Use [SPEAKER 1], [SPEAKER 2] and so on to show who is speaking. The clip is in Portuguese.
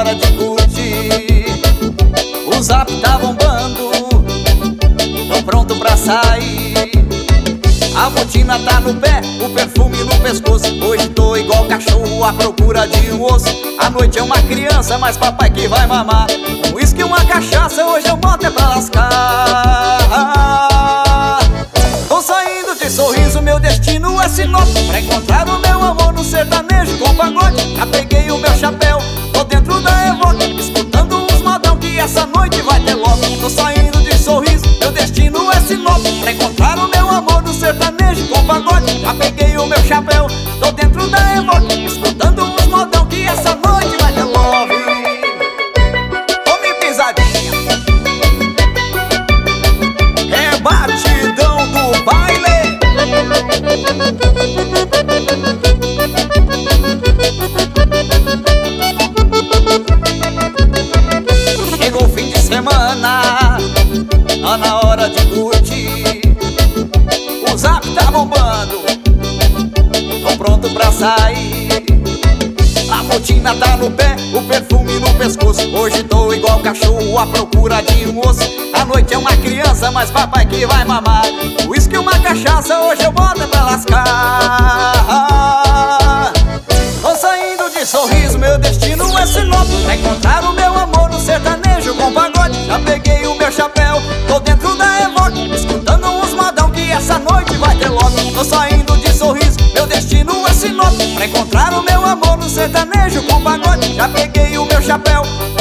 [SPEAKER 1] hora de curtir. O Zap tá bombando, tô pronto pra sair. A botina tá no pé, o perfume no pescoço. Hoje tô igual cachorro à procura de um osso. A noite é uma criança, mas papai que vai mamar. Um uísque e uma cachaça, hoje eu boto é pra lascar. Tô saindo de Sorriso, meu destino é Sinop, pra encontrar o meu amor no sertanejo com pagode. Já peguei o meu chapéu, tô dentro da Evoque, escutando uns modão que essa noite vai ter logo. Tô saindo de Sorriso, meu destino é Sinop, pra encontrar o meu amor no sertanejo com pagode. Já peguei o meu chapéu, tô dentro da Evoque, escutando uns modão que essa noite vai ter love. Tome pisadinha, é batidão do baile. Chegou o fim de semana, tá na hora de curtir. O Zap tá bombando, tô pronto pra sair. A botina tá no pé, o perfume no pescoço. Hoje tô igual cachorro à procura de um osso. A noite é uma criança, mas papai que vai mamar. O uísque e uma cachaça, hoje eu boto é pra lascar. Tô saindo de Sorriso, meu destino é Sinop, pra encontrar o meu amor no sertanejo com pagode. Já peguei o meu chapéu, tô dentro da Evoque, escutando uns modão que essa noite vai ter logo. Tô saindo de Sorriso, meu destino é Sinop, pra encontrar o meu amor no sertanejo com pagode. Já peguei o meu chapéu,